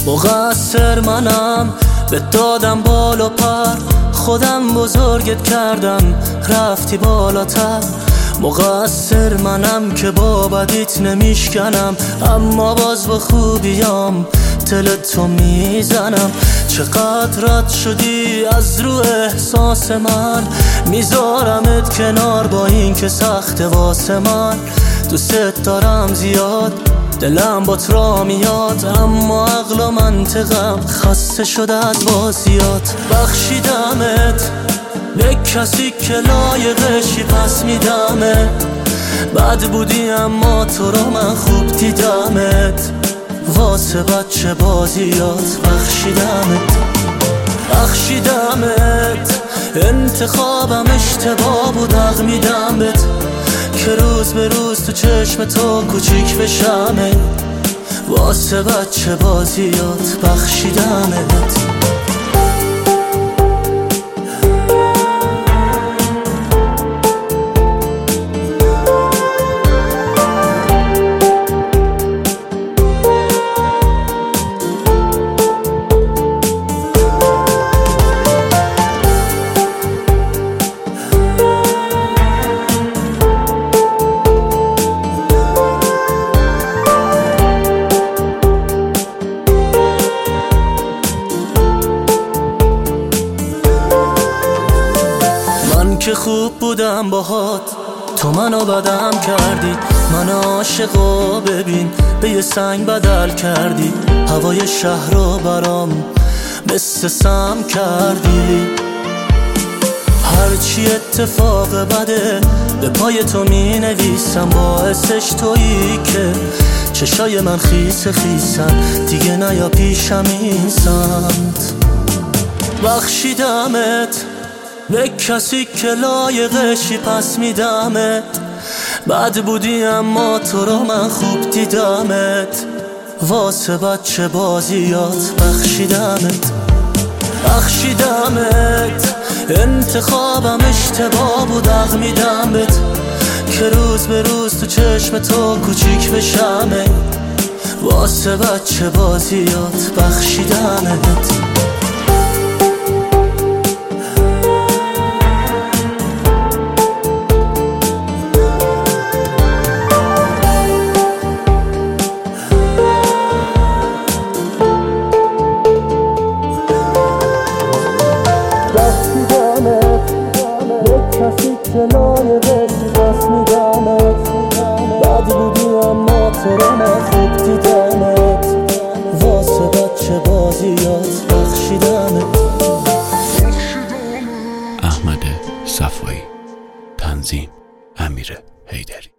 مقصر منم، به دادم بال و پر، خودم بزرگت کردم رفتی بالاتر. مقصر منم که با بدیت نمیشکنم، اما باز با خوبیام دل تو میزنم. چقدر رد شدی از رو احساس من، میذارمت کنار با این که سخت واسه من. دوست دارم زیاد، دلم با را میاد، اما عقل و منطقم خسته شده از بازیات. بخشیدمت به کسی که لایقشی، پس میدمت. بد بودی اما تو رو من خوب دیدمت، واسه بچه بازیات. بخشیدمت انتخابم اشتباه بود، حق میدمت که روز به روز تو چشم تو کوچیک بشمه، واسه بچه بازیات. بخشیدمت. که خوب بودم باهات، تو منو بدم کردی. من عاشقو ببین به یه سنگ بدل کردی، هوای شهر رو برام مثل سم کردی. هرچی اتفاق بده به پای تو می نویسم، باعثش تویی که چشای من خیس خیسن، دیگه نیا پیشم این سمت. بخشیدمت به کسی که لایقشی، پس میدمت. بد بودی اما تو رو من خوب دیدمت، واسه بچه بازیات. بخشیدمت انتخابم اشتباه بود، حق میدمت که روز به روز تو چشم تو کوچیک بشمه، واسه بچه بازیات. بخشیدمت. کسی که لایقشی، پس میدمت. بد بودی اما تو رو من خوب دیدمت، واسه بچه بازیات. بخشیدمت. احمد صفایی، تنظیم امیر حیدری.